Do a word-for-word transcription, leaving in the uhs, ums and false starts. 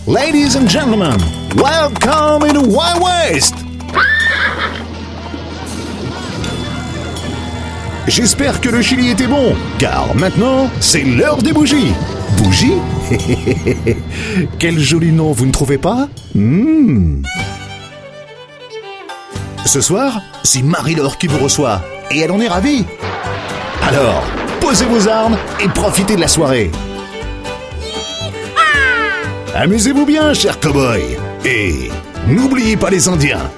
Ladies and gentlemen, welcome in the Wild West. J'espère que le chili était bon, car maintenant, c'est l'heure des bougies. Bougies? Quel joli nom, vous ne trouvez pas? mmh. Ce soir, c'est Marie-Laure qui vous reçoit, et elle en est ravie. Alors, posez vos armes et profitez de la soirée. Amusez-vous bien, chers cow-boys. Et n'oubliez pas les Indiens.